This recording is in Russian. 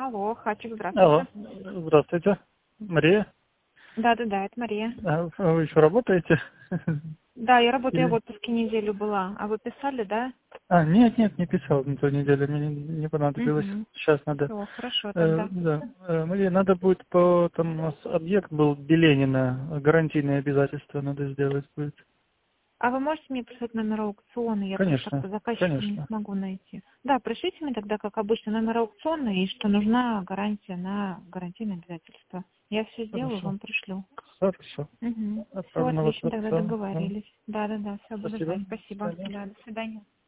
Алло, Хачик, Алло, здравствуйте. здравствуйте. Мария, Да, это Мария. вы еще работаете? Да, я работаю, я в Или... отпуске неделю была. А вы писали, да? Нет, не писал на той неделе, мне не понадобилось. Угу. Сейчас надо. Все, хорошо тогда. Да, Мария, надо будет там у нас объект был Беленина, гарантийные обязательства надо сделать будет. А вы можете мне прислать номер аукциона? Я просто так Конечно, по заказчику не конечно. смогу найти. Да, пришлите мне тогда, как обычно, номер аукциона и что нужна гарантия на гарантийное обязательство. Я все сделаю, Хорошо. вам пришлю. Хорошо. Угу. Все Отправлю на ваш отлично, тогда аукцион. договорились. Да, все, буду Спасибо. ждать. До Спасибо. свидания. Да, до свидания.